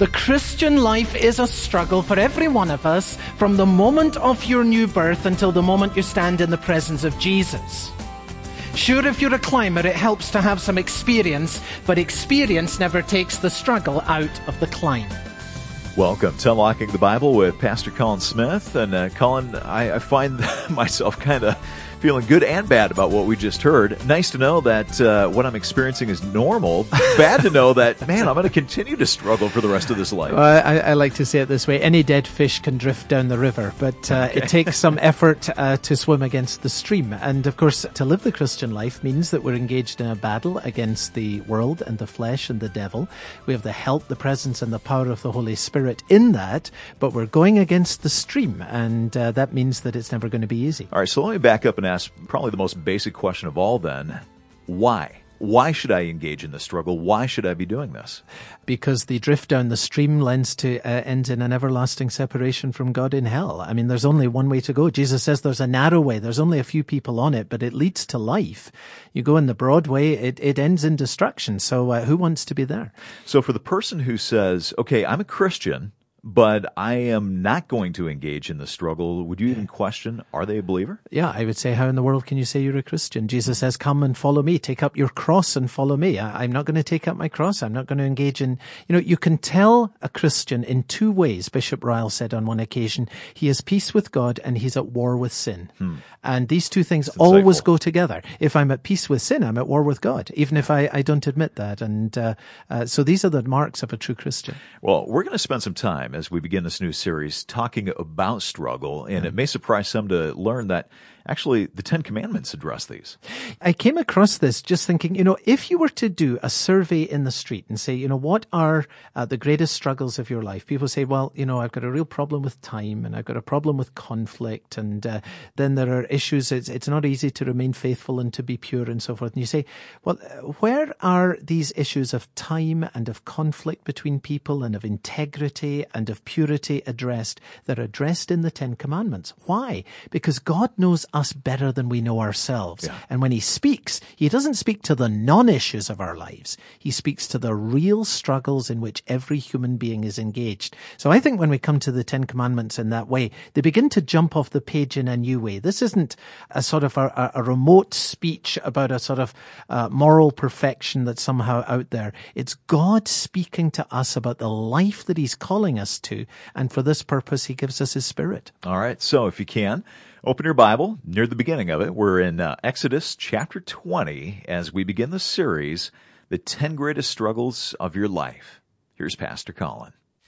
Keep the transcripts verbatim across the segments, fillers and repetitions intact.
The Christian life is a struggle for every one of us from the moment of your new birth until the moment you stand in the presence of Jesus. Sure, if you're a climber, it helps to have some experience, but experience never takes the struggle out of the climb. Welcome to Unlocking the Bible with Pastor Colin Smith. And uh, Colin, I, I find myself kind of feeling good and bad about what we just heard. Nice to know that uh, what I'm experiencing is normal. Bad to know that, man, I'm going to continue to struggle for the rest of this life. Well, I, I like to say it this way. Any dead fish can drift down the river, but uh, okay. It takes some effort uh, to swim against the stream. And of course, to live the Christian life means that we're engaged in a battle against the world and the flesh and the devil. We have the help, the presence, and the power of the Holy Spirit in that, but we're going against the stream, and uh, that means that it's never going to be easy. All right, so let me back up and ask probably the most basic question of all then. Why? Why should I engage in this struggle? Why should I be doing this? Because the drift down the stream lends to uh, ends in an everlasting separation from God in hell. I mean, there's only one way to go. Jesus says there's a narrow way. There's only a few people on it, but it leads to life. You go in the broad way, it, it ends in destruction. So uh, who wants to be there? So for the person who says, okay, I'm a Christian, but I am not going to engage in the struggle, would you even question, are they a believer? Yeah, I would say, how in the world can you say you're a Christian? Jesus says, come and follow me. Take up your cross and follow me. I, I'm not going to take up my cross. I'm not going to engage in, you know, you can tell a Christian in two ways. Bishop Ryle said on one occasion, he has peace with God and he's at war with sin. Hmm. And these two things always go together. If I'm at peace with sin, I'm at war with God, even if I, I don't admit that. And uh, uh, so these are the marks of a true Christian. Well, we're going to spend some time as we begin this new series talking about struggle, and it may surprise some to learn that actually the Ten Commandments address these. I came across this just thinking, you know, if you were to do a survey in the street and say, you know, what are uh, the greatest struggles of your life? People say, well, you know, I've got a real problem with time, and I've got a problem with conflict, and uh, then there are issues, it's, it's not easy to remain faithful and to be pure and so forth. And you say, well, where are these issues of time and of conflict between people and of integrity and of purity addressed? They're addressed in the Ten Commandments. Why? Because God knows us better than we know ourselves. Yeah. And when he speaks, he doesn't speak to the non-issues of our lives. He speaks to the real struggles in which every human being is engaged. So I think when we come to the Ten Commandments in that way, they begin to jump off the page in a new way. This isn't a sort of a, a remote speech about a sort of uh, moral perfection that's somehow out there. It's God speaking to us about the life that he's calling us to. And for this purpose, he gives us his Spirit. All right. So if you can, open your Bible near the beginning of it. We're in uh, Exodus chapter twenty as we begin the series, The ten Greatest Struggles of Your Life. Here's Pastor Colin.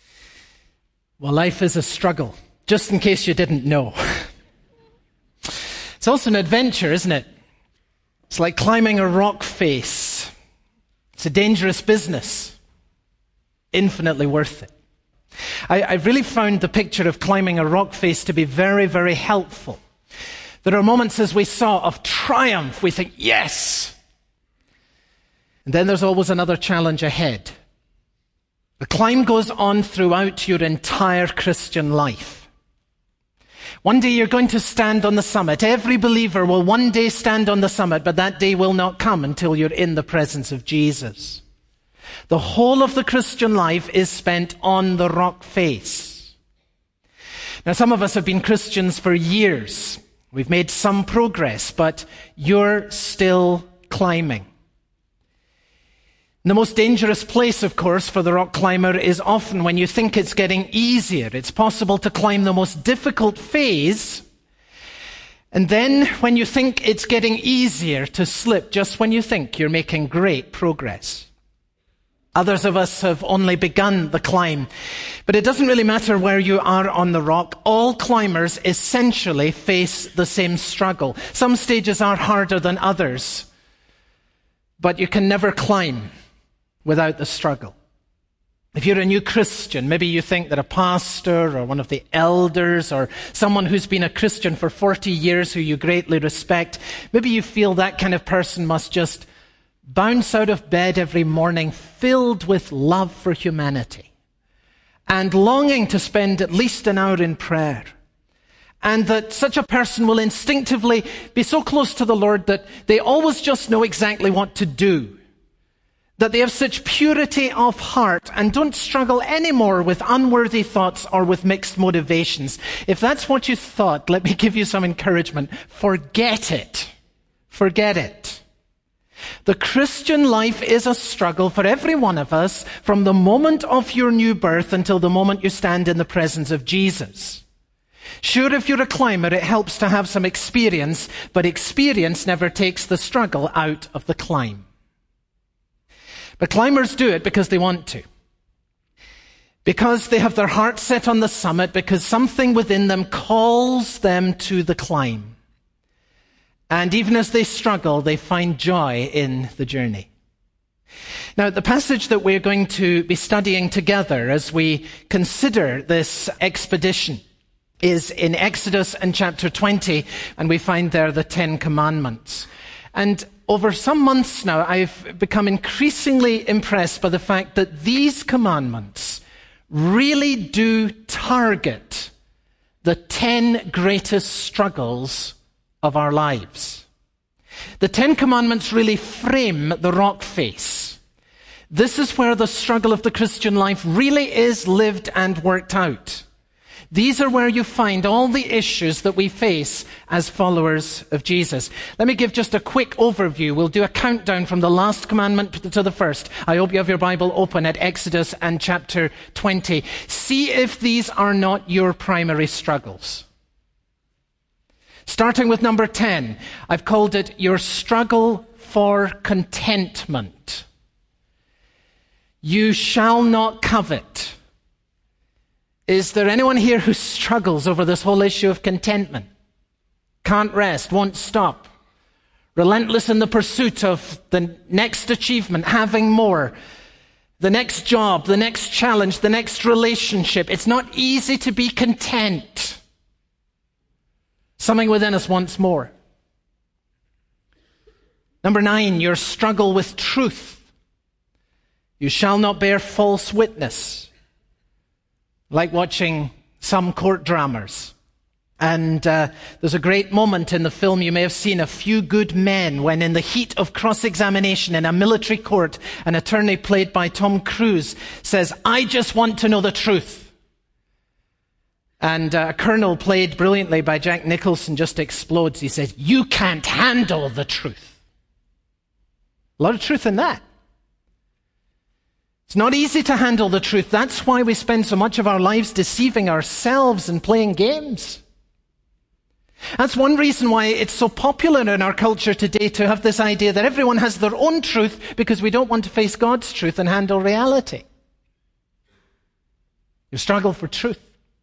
Well, life is a struggle, just in case you didn't know. It's also an adventure, isn't it? It's like climbing a rock face. It's a dangerous business, infinitely worth it. I, I've really found the picture of climbing a rock face to be very, very helpful. There are moments, as we saw, of triumph. We think, yes. And then there's always another challenge ahead. The climb goes on throughout your entire Christian life. One day you're going to stand on the summit. Every believer will one day stand on the summit, but that day will not come until you're in the presence of Jesus. The whole of the Christian life is spent on the rock face. Now, some of us have been Christians for years. We've made some progress, but you're still climbing. The most dangerous place, of course, for the rock climber is often when you think it's getting easier. It's possible to climb the most difficult phase, and then when you think it's getting easier, to slip just when you think you're making great progress. Others of us have only begun the climb. But it doesn't really matter where you are on the rock. All climbers essentially face the same struggle. Some stages are harder than others. But you can never climb without the struggle. If you're a new Christian, maybe you think that a pastor or one of the elders or someone who's been a Christian for forty years who you greatly respect, maybe you feel that kind of person must just bounce out of bed every morning filled with love for humanity and longing to spend at least an hour in prayer. And that such a person will instinctively be so close to the Lord that they always just know exactly what to do. that they have such purity of heart and don't struggle anymore with unworthy thoughts or with mixed motivations. If that's what you thought, let me give you some encouragement. Forget it. Forget it. The Christian life is a struggle for every one of us from the moment of your new birth until the moment you stand in the presence of Jesus. Sure, if you're a climber, it helps to have some experience, but experience never takes the struggle out of the climb. But climbers do it because they want to. Because they have their heart set on the summit, because something within them calls them to the climb. And even as they struggle, they find joy in the journey. Now, the passage that we're going to be studying together as we consider this expedition is in Exodus and chapter twenty, and we find there the Ten Commandments. And over some months now, I've become increasingly impressed by the fact that these commandments really do target the ten greatest struggles of our lives. The Ten Commandments really frame the rock face. This is where the struggle of the Christian life really is lived and worked out. These are where you find all the issues that we face as followers of Jesus. Let me give just a quick overview. We'll do a countdown from the last commandment to the first. I hope you have your Bible open at Exodus and chapter twenty. See if these are not your primary struggles. Starting with number ten, I've called it your struggle for contentment. You shall not covet. Is there anyone here who struggles over this whole issue of contentment? Can't rest, won't stop. Relentless in the pursuit of the next achievement, having more. The next job, the next challenge, the next relationship. It's not easy to be content. Something within us wants more. Number nine, your struggle with truth. You shall not bear false witness. Like watching some court dramas. And uh, there's a great moment in the film you may have seen, A Few Good Men, when in the heat of cross-examination in a military court, an attorney played by Tom Cruise says, "I just want to know the truth." And uh, a colonel played brilliantly by Jack Nicholson just explodes. He says, "You can't handle the truth." A lot of truth in that. It's not easy to handle the truth. That's why we spend so much of our lives deceiving ourselves and playing games. That's one reason why it's so popular in our culture today to have this idea that everyone has their own truth, because we don't want to face God's truth and handle reality. Your struggle for truth.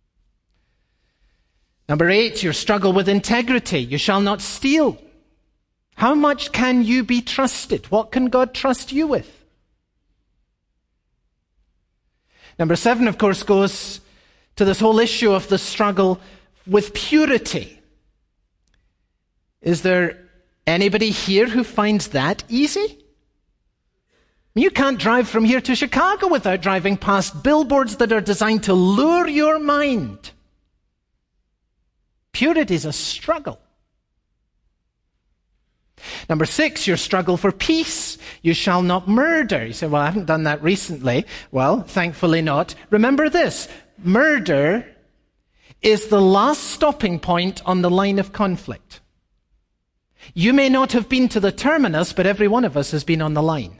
Number eight, your struggle with integrity. You shall not steal. How much can you be trusted? What can God trust you with? Number seven, of course, goes to this whole issue of the struggle with purity. Is there anybody here who finds that easy? You can't drive from here to Chicago without driving past billboards that are designed to lure your mind. Purity is a struggle. Number six, your struggle for peace. You shall not murder. You say, well, I haven't done that recently. Well, thankfully not. Remember this, murder is the last stopping point on the line of conflict. You may not have been to the terminus, but every one of us has been on the line.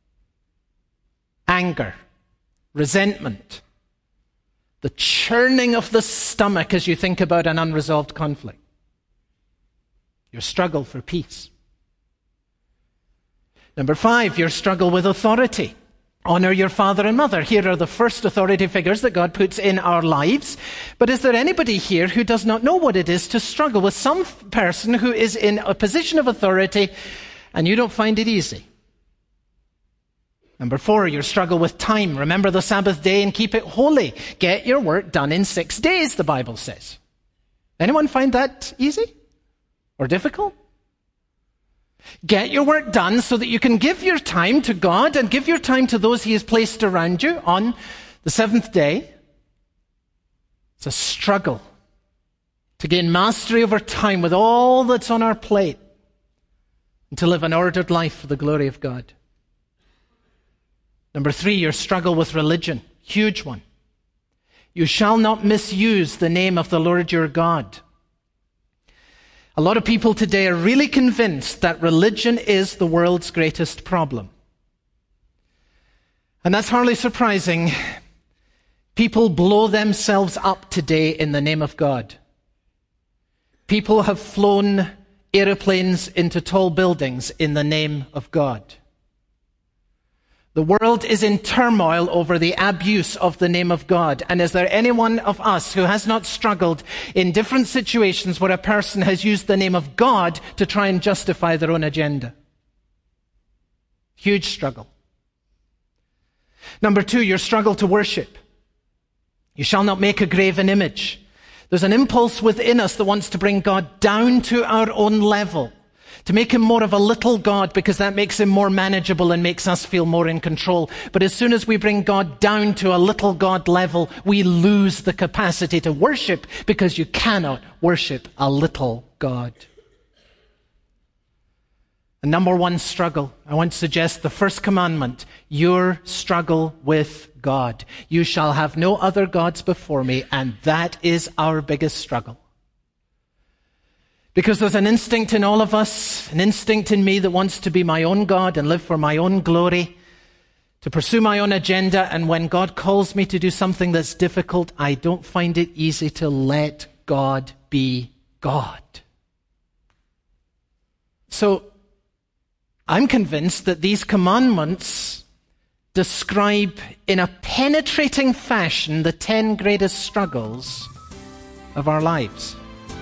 Anger, resentment, the churning of the stomach as you think about an unresolved conflict. Your struggle for peace. Number five, your struggle with authority. Honor your father and mother. Here are the first authority figures that God puts in our lives. But is there anybody here who does not know what it is to struggle with some person who is in a position of authority and you don't find it easy? Number four, your struggle with time. Remember the Sabbath day and keep it holy. Get your work done in six days, the Bible says. Anyone find that easy or difficult? Get your work done so that you can give your time to God and give your time to those He has placed around you on the seventh day. It's a struggle to gain mastery over time with all that's on our plate and to live an ordered life for the glory of God. Number three, your struggle with religion. Huge one. You shall not misuse the name of the Lord your God. A lot of people today are really convinced that religion is the world's greatest problem. And that's hardly surprising. People blow themselves up today in the name of God. People have flown airplanes into tall buildings in the name of God. The world is in turmoil over the abuse of the name of God. And is there anyone of us who has not struggled in different situations where a person has used the name of God to try and justify their own agenda? Huge struggle. Number two, your struggle to worship. You shall not make a graven image. There's an impulse within us that wants to bring God down to our own level, to make him more of a little God because that makes him more manageable and makes us feel more in control. But as soon as we bring God down to a little God level, we lose the capacity to worship, because you cannot worship a little God. And number one struggle, I want to suggest the first commandment, your struggle with God. You shall have no other gods before me, and that is our biggest struggle. Because there's an instinct in all of us, an instinct in me that wants to be my own God and live for my own glory, to pursue my own agenda, and when God calls me to do something that's difficult, I don't find it easy to let God be God. So, I'm convinced that these commandments describe in a penetrating fashion the ten greatest struggles of our lives.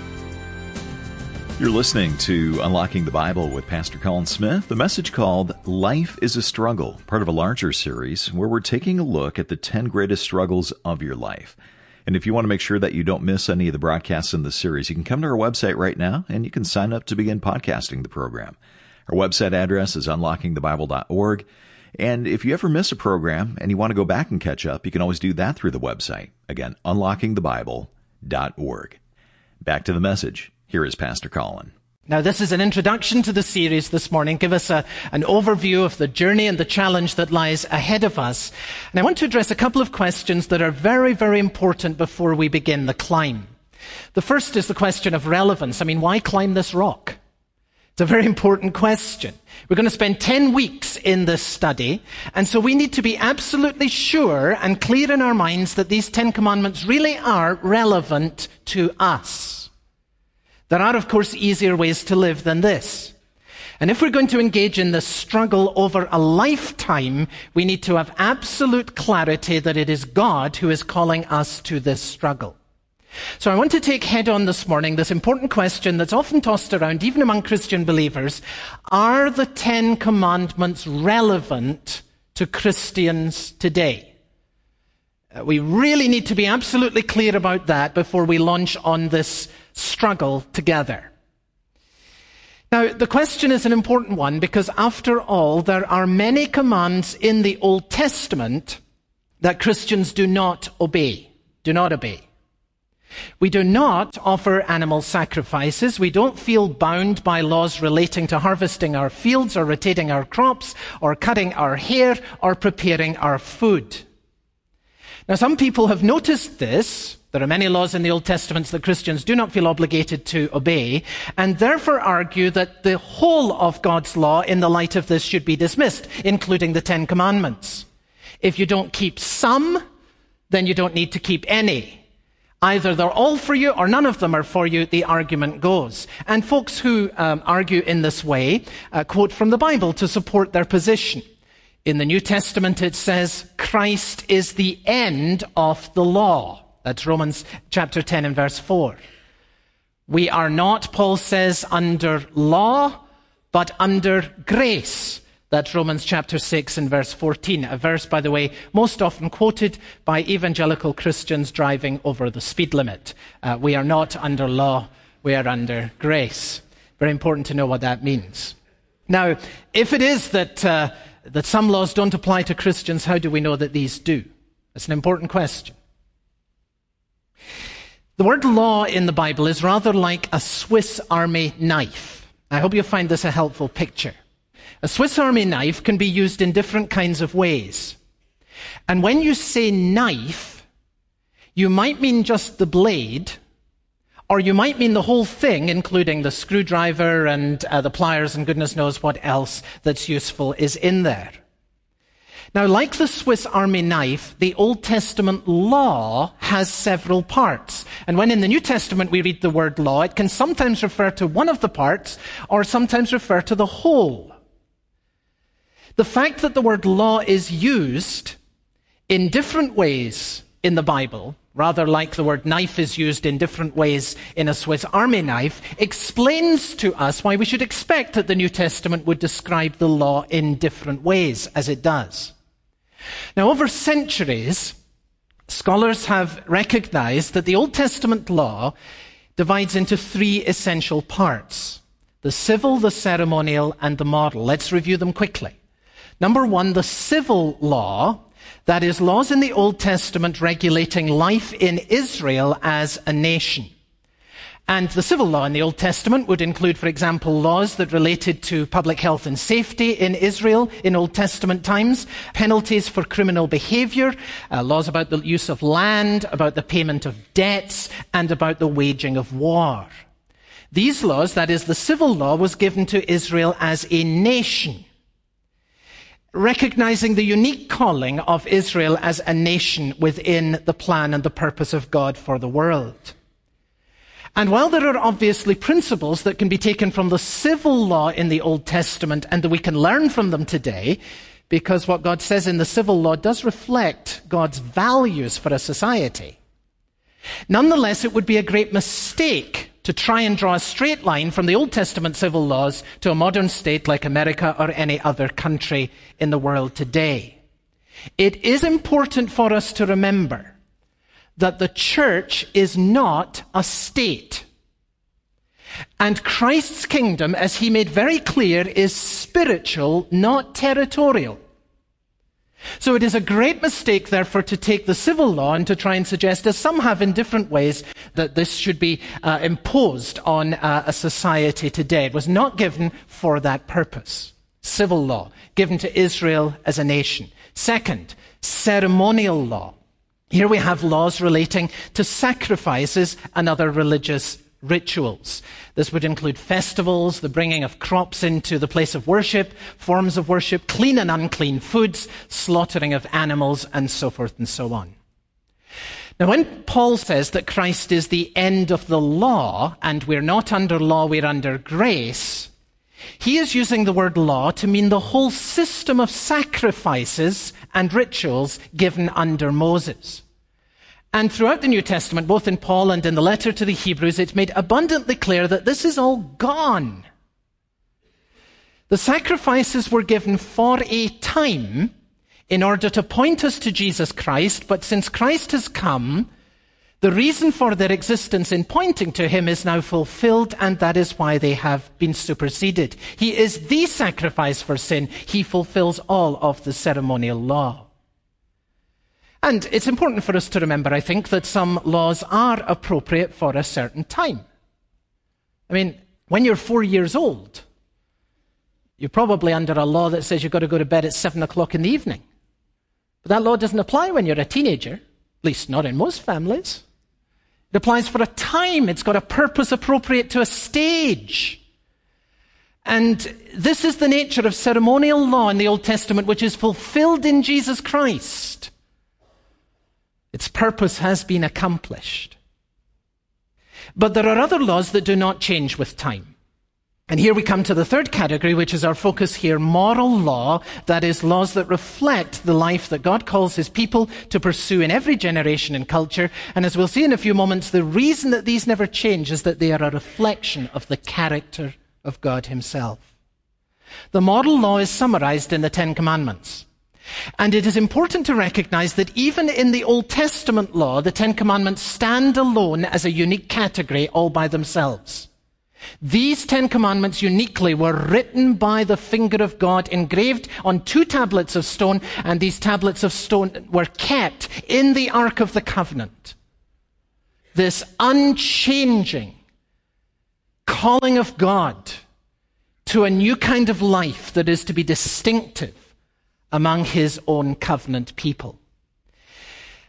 You're listening to Unlocking the Bible with Pastor Colin Smith, the message called Life is a Struggle, part of a larger series where we're taking a look at the ten greatest struggles of your life. And if you want to make sure that you don't miss any of the broadcasts in the series, you can come to our website right now and you can sign up to begin podcasting the program. Our website address is unlocking the bible dot org. And if you ever miss a program and you want to go back and catch up, you can always do that through the website. Again, unlocking the bible dot org. Back to the message. Here is Pastor Colin. Now, this is an introduction to the series this morning. Give us a, an overview of the journey and the challenge that lies ahead of us. And I want to address a couple of questions that are very, very important before we begin the climb. The first is the question of relevance. I mean, why climb this rock? It's a very important question. We're going to spend ten weeks in this study, and so we need to be absolutely sure and clear in our minds that these Ten Commandments really are relevant to us. There are, of course, easier ways to live than this. And if we're going to engage in this struggle over a lifetime, we need to have absolute clarity that it is God who is calling us to this struggle. So I want to take head on this morning this important question that's often tossed around, even among Christian believers. Are the Ten Commandments relevant to Christians today? Uh, we really need to be absolutely clear about that before we launch on this struggle together. Now, the question is an important one because, after all, there are many commands in the Old Testament that Christians do not obey, do not obey. We do not offer animal sacrifices. We don't feel bound by laws relating to harvesting our fields or rotating our crops or cutting our hair or preparing our food. Now, some people have noticed this. There are many laws in the Old Testament that Christians do not feel obligated to obey, and therefore argue that the whole of God's law in the light of this should be dismissed, including the Ten Commandments. If you don't keep some, then you don't need to keep any. Either they're all for you or none of them are for you, the argument goes. And folks who um, argue in this way uh, quote from the Bible to support their position. In the New Testament it says, Christ is the end of the law. That's Romans chapter ten and verse four. We are not, Paul says, under law, but under grace. That's Romans chapter six and verse fourteen, a verse, by the way, most often quoted by evangelical Christians driving over the speed limit. Uh, we are not under law, we are under grace. Very important to know what that means. Now, if it is that uh, that some laws don't apply to Christians, how do we know that these do? That's an important question. The word law in the Bible is rather like a Swiss Army knife. I hope you'll find this a helpful picture. A Swiss Army knife can be used in different kinds of ways. And when you say knife, you might mean just the blade, or you might mean the whole thing, including the screwdriver and uh, the pliers and goodness knows what else that's useful is in there. Now, like the Swiss Army knife, the Old Testament law has several parts. And when in the New Testament we read the word law, it can sometimes refer to one of the parts or sometimes refer to the whole. The fact that the word law is used in different ways in the Bible, rather like the word knife is used in different ways in a Swiss Army knife, explains to us why we should expect that the New Testament would describe the law in different ways, as it does. Now, over centuries, scholars have recognized that the Old Testament law divides into three essential parts: the civil, the ceremonial, and the moral. Let's review them quickly. Number one, the civil law, that is, laws in the Old Testament regulating life in Israel as a nation. And the civil law in the Old Testament would include, for example, laws that related to public health and safety in Israel in Old Testament times, penalties for criminal behavior, uh, laws about the use of land, about the payment of debts, and about the waging of war. These laws, that is, the civil law, was given to Israel as a nation, recognizing the unique calling of Israel as a nation within the plan and the purpose of God for the world. And while there are obviously principles that can be taken from the civil law in the Old Testament and that we can learn from them today, because what God says in the civil law does reflect God's values for a society, nonetheless, it would be a great mistake to try and draw a straight line from the Old Testament civil laws to a modern state like America or any other country in the world today. It is important for us to remember that the church is not a state. And Christ's kingdom, as he made very clear, is spiritual, not territorial. So it is a great mistake, therefore, to take the civil law and to try and suggest, as some have in different ways, that this should be uh, imposed on uh, a society today. It was not given for that purpose. Civil law, given to Israel as a nation. Second, ceremonial law. Here we have laws relating to sacrifices and other religious rituals. This would include festivals, the bringing of crops into the place of worship, forms of worship, clean and unclean foods, slaughtering of animals, and so forth and so on. Now, when Paul says that Christ is the end of the law, and we're not under law, we're under grace, he is using the word law to mean the whole system of sacrifices and rituals given under Moses. And throughout the New Testament, both in Paul and in the letter to the Hebrews, it's made abundantly clear that this is all gone. The sacrifices were given for a time in order to point us to Jesus Christ, but since Christ has come, the reason for their existence in pointing to him is now fulfilled, and that is why they have been superseded. He is the sacrifice for sin. He fulfills all of the ceremonial law. And it's important for us to remember, I think, that some laws are appropriate for a certain time. I mean, when you're four years old, you're probably under a law that says you've got to go to bed at seven o'clock in the evening. But that law doesn't apply when you're a teenager, at least not in most families. It applies for a time. It's got a purpose appropriate to a stage. And this is the nature of ceremonial law in the Old Testament, which is fulfilled in Jesus Christ. Its purpose has been accomplished. But there are other laws that do not change with time. And here we come to the third category, which is our focus here, moral law, that is, laws that reflect the life that God calls his people to pursue in every generation and culture. And as we'll see in a few moments, the reason that these never change is that they are a reflection of the character of God himself. The moral law is summarized in the Ten Commandments. And it is important to recognize that even in the Old Testament law, the Ten Commandments stand alone as a unique category all by themselves. These Ten Commandments uniquely were written by the finger of God, engraved on two tablets of stone, and these tablets of stone were kept in the Ark of the Covenant. This unchanging calling of God to a new kind of life that is to be distinctive among his own covenant people.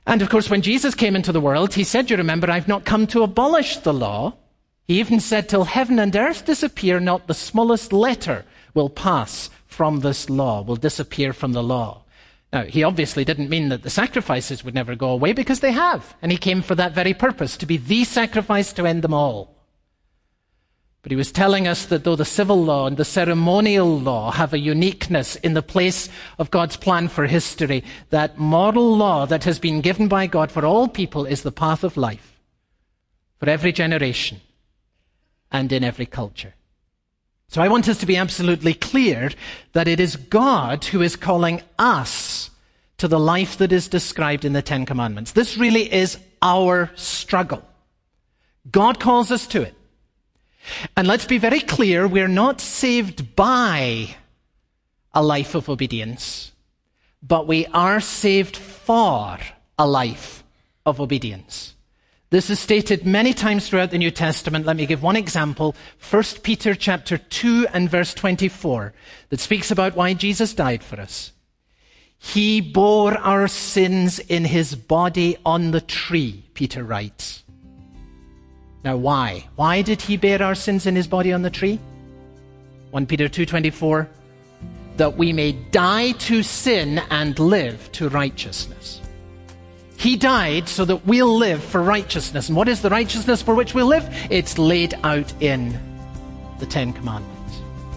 And of course, when Jesus came into the world, he said, you remember, I've not come to abolish the law. He even said, till heaven and earth disappear, not the smallest letter will pass from this law, will disappear from the law. Now, he obviously didn't mean that the sacrifices would never go away, because they have. And he came for that very purpose, to be the sacrifice to end them all. But he was telling us that though the civil law and the ceremonial law have a uniqueness in the place of God's plan for history, that moral law that has been given by God for all people is the path of life for every generation and in every culture. So I want us to be absolutely clear that it is God who is calling us to the life that is described in the Ten Commandments. This really is our struggle. God calls us to it. And let's be very clear, we're not saved by a life of obedience, but we are saved for a life of obedience. This is stated many times throughout the New Testament. Let me give one example. First Peter chapter two and verse twenty-four, that speaks about why Jesus died for us. He bore our sins in his body on the tree, Peter writes. Now why? Why did he bear our sins in his body on the tree? First Peter two twenty-four, that we may die to sin and live to righteousness. He died so that we'll live for righteousness. And what is the righteousness for which we'll live? It's laid out in the Ten Commandments.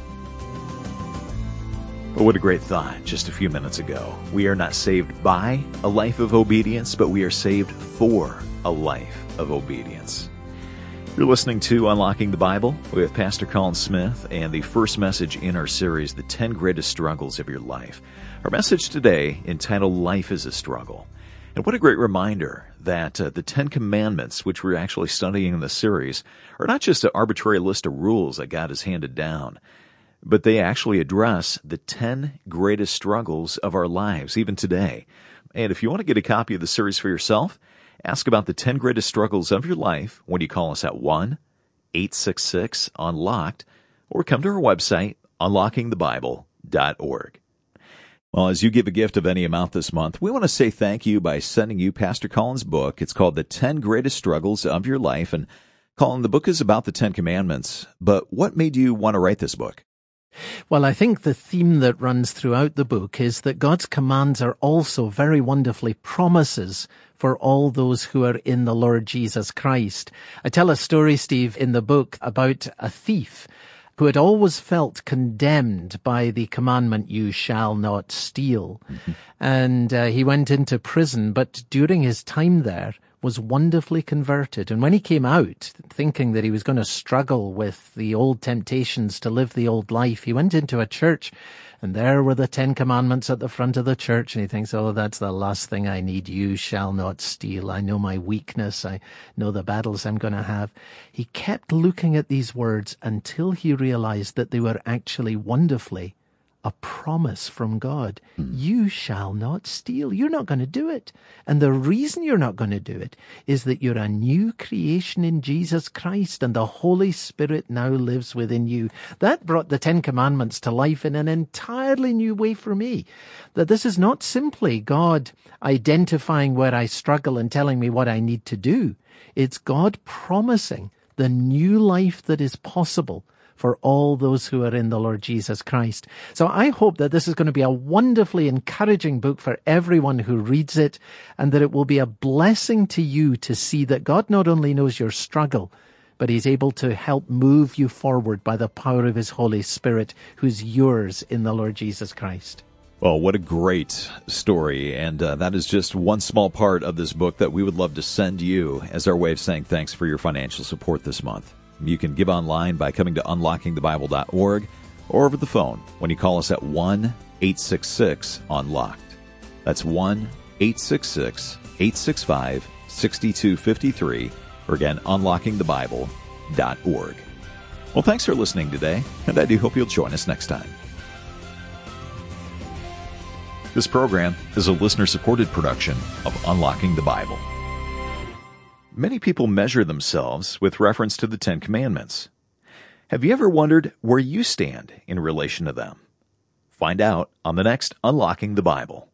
Well, what a great thought just a few minutes ago. We are not saved by a life of obedience, but we are saved for a life of obedience. You're listening to Unlocking the Bible with Pastor Colin Smith and the first message in our series, The ten Greatest Struggles of Your Life. Our message today entitled Life is a Struggle. And what a great reminder that uh, the Ten Commandments, which we're actually studying in this series, are not just an arbitrary list of rules that God has handed down, but they actually address the ten greatest struggles of our lives, even today. And if you want to get a copy of the series for yourself, ask about the ten greatest struggles of your life when you call us at one eight six six unlocked, or come to our website, unlocking the bible dot org. Well, as you give a gift of any amount this month, we want to say thank you by sending you Pastor Colin's book. It's called The ten Greatest Struggles of Your Life. And Colin, the book is about the Ten Commandments, but what made you want to write this book? Well, I think the theme that runs throughout the book is that God's commands are also very wonderfully promises for all those who are in the Lord Jesus Christ. I tell a story, Steve, in the book about a thief who had always felt condemned by the commandment, you shall not steal. Mm-hmm. And uh, he went into prison, but during his time there was wonderfully converted. And when he came out, thinking that he was going to struggle with the old temptations to live the old life, he went into a church, and there were the Ten Commandments at the front of the church, and he thinks, oh, that's the last thing I need. You shall not steal. I know my weakness. I know the battles I'm going to have. He kept looking at these words until he realized that they were actually wonderfully a promise from God. Mm. You shall not steal. You're not going to do it. And the reason you're not going to do it is that you're a new creation in Jesus Christ, and the Holy Spirit now lives within you. That brought the Ten Commandments to life in an entirely new way for me. That this is not simply God identifying where I struggle and telling me what I need to do. It's God promising the new life that is possible for all those who are in the Lord Jesus Christ. So I hope that this is going to be a wonderfully encouraging book for everyone who reads it, and that it will be a blessing to you to see that God not only knows your struggle, but he's able to help move you forward by the power of his Holy Spirit, who's yours in the Lord Jesus Christ. Well, what a great story, and uh, that is just one small part of this book that we would love to send you as our way of saying thanks for your financial support this month. You can give online by coming to unlocking the bible dot org or over the phone when you call us at one eight six six unlocked. That's one eight six six, eight six five, six two five three, or again, unlocking the bible dot org. Well, thanks for listening today, and I do hope you'll join us next time. This program is a listener-supported production of Unlocking the Bible. Many people measure themselves with reference to the Ten Commandments. Have you ever wondered where you stand in relation to them? Find out on the next Unlocking the Bible.